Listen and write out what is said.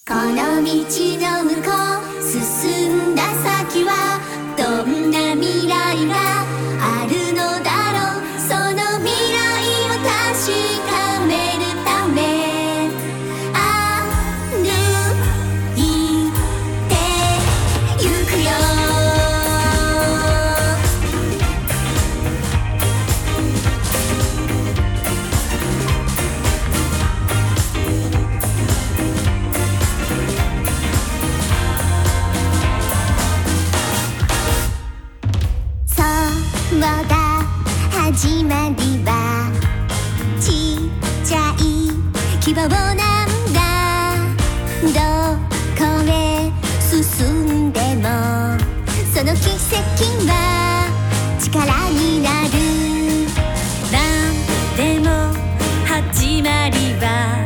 この道の向こう進んだ先はどんな未来があるのだろう。その未来を確かめるため歩いてゆくよ。そうだ始まりはちっちゃい希望なんだ。どこへ進んでもその奇跡は力になる。なんでも始まりは